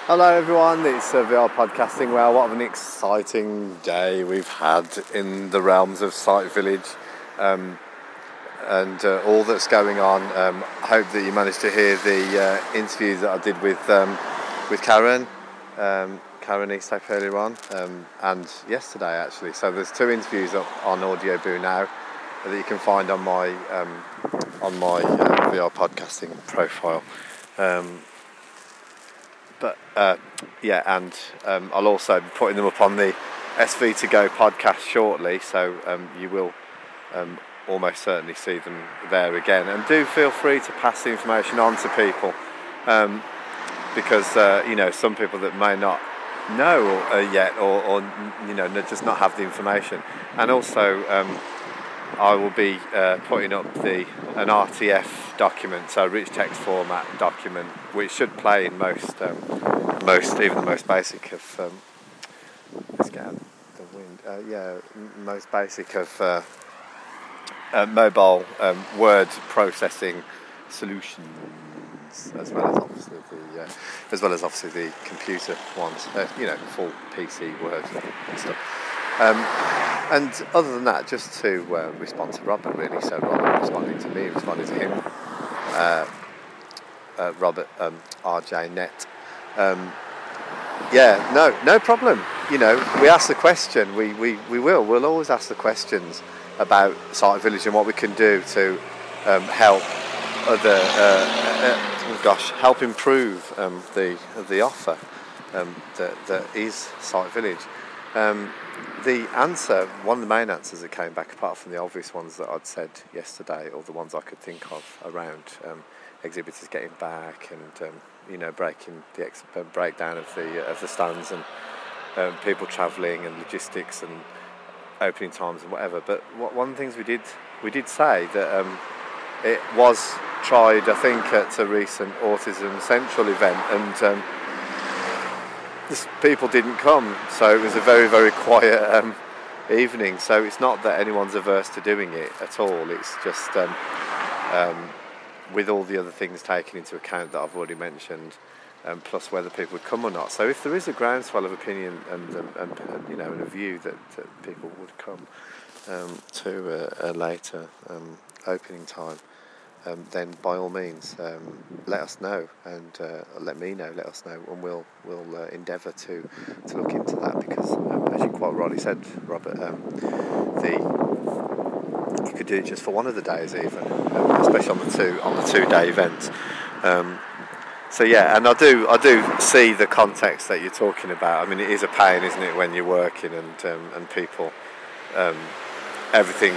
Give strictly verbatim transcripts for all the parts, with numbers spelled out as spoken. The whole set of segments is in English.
Hello everyone, it's uh, V R Podcasting. Well, what an exciting day we've had in the realms of Sight Village um, and uh, all that's going on. Um, I hope that you managed to hear the uh, interview that I did with um, with Karen, um, Karen Easthope earlier on, um, and yesterday actually. So there's two interviews up on Audio Boo now that you can find on my um, on my uh, V R Podcasting profile. Um, But uh, yeah, and um, I'll also be putting them up on the S V to Go podcast shortly, so um, you will um, almost certainly see them there again. And do feel free to pass the information on to people, um, because uh, you know some people that may not know uh, yet, or, or you know just not have the information. And also, um, I will be uh, putting up the an R T F document, so rich text format document, which should play in most, um, most even the most basic of. Um, let's get out the wind. Uh, yeah, m- most basic of uh, uh, mobile um, word processing solutions, as well as obviously the uh, as well as obviously the computer ones. Uh, you know, full P C Word and stuff. Um, and other than that, just to uh, respond to Robert really, so Robert responding to me, responding to him, uh, uh, Robert um, R J Net. Um, yeah, no, no problem. You know, we ask the question, we, we, we will, we'll always ask the questions about Sight Village and what we can do to um, help other, uh, uh, oh gosh, help improve um, the the offer um, that, that is Sight Village. Um, The answer, one of the main answers that came back, apart from the obvious ones that I'd said yesterday, or the ones I could think of around um, exhibitors getting back and um, you know breaking the ex- breakdown of the uh, of the stands and um, people travelling and logistics and opening times and whatever. But what, one of the things we did we did say that um, it was tried, I think, at a recent Autism Central event, and um, people didn't come, so it was a very, very quiet um, evening. So it's not that anyone's averse to doing it at all. It's just um, um, with all the other things taken into account that I've already mentioned, um, plus whether people would come or not. So if there is a groundswell of opinion and, and, and, and you know, and a view that, that people would come um, to a, a later um, opening time, Um, then by all means um, let us know and uh, let me know, let us know, and we'll we'll uh, endeavour to, to look into that, because um, as you quite rightly said, Robert, um, the you could do it just for one of the days even, um, especially on the two on the two day event. Um, so yeah, and I do I do see the context that you're talking about. I mean, it is a pain, isn't it, when you're working and um, and people um, everything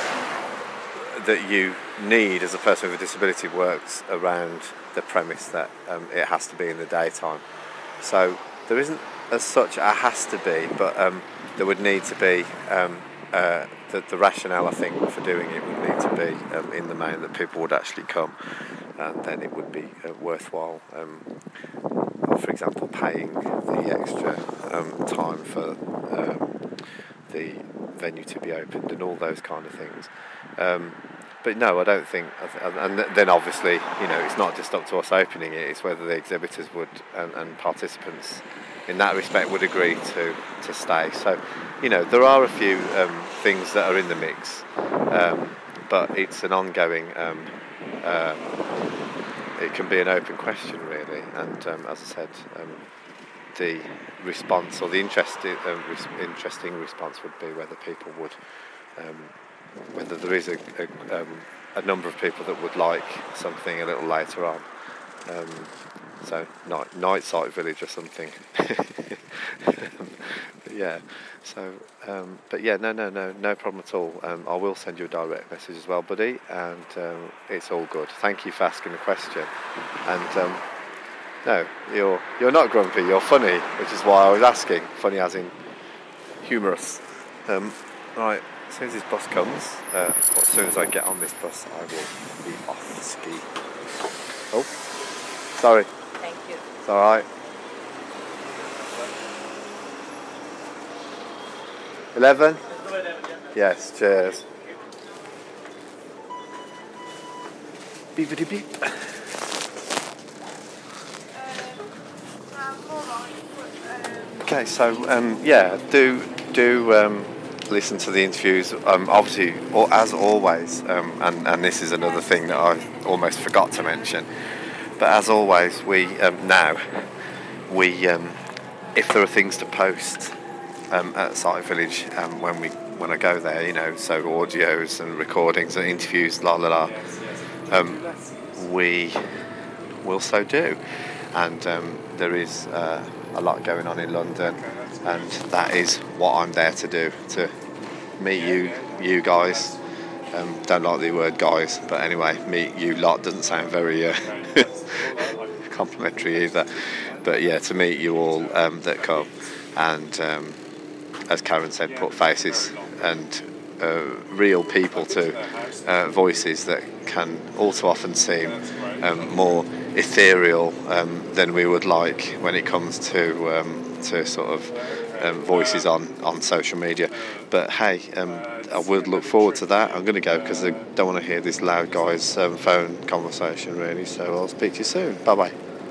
that you need as a person with a disability works around the premise that um, it has to be in the daytime. So there isn't as such a has to be, but um, there would need to be um, uh, the, the rationale, I think, for doing it would need to be um, in the main that people would actually come, and then it would be uh, worthwhile. Um, for example, paying the extra um, time for um, the venue to be opened and all those kind of things. Um, but no, I don't think, and then obviously, you know, it's not just up to us opening it, it's whether the exhibitors would and, and participants in that respect would agree to, to stay. So, you know, there are a few um, things that are in the mix, um, but it's an ongoing, um, uh, it can be an open question really, and um, as I said, um, the response or the interesting, uh, res- interesting response would be whether people would, um, whether there is a, a, um, a number of people that would like something a little later on. Um, so night, night Sight Village or something. yeah. So, um, but yeah, no, no, no, no problem at all. Um, I will send you a direct message as well, buddy, and um, it's all good. Thank you for asking the question. And um, no, you're you're not grumpy. You're funny, which is why I was asking. Funny as in humorous. Um, right. As soon as this bus comes, uh, or as soon as I get on this bus, I will be off the ski. Oh, sorry. Thank you. It's all right. Eleven? Yes, cheers. Beepity beep. Okay, so um, yeah, do do um, listen to the interviews. Um, obviously, or as always, um, and and this is another thing that I almost forgot to mention. But as always, we um, now we um, if there are things to post um, at Site Village um, when we when I go there, you know, so audios and recordings and interviews, la la la, um, we will so do. And um, there is uh, a lot going on in London, and that is what I'm there to do, to meet you, you guys. Um, don't like the word guys, but anyway, meet you lot doesn't sound very uh, complimentary either. But yeah, to meet you all um, that come, and um, as Karen said, put faces and uh, real people to uh, voices that can all too often seem um, more ethereal um, than we would like when it comes to um, to sort of um, voices on, on social media. But hey, um, I would look forward to that. I'm going to go because I don't want to hear this loud guy's um, phone conversation really. So I'll speak to you soon. Bye bye.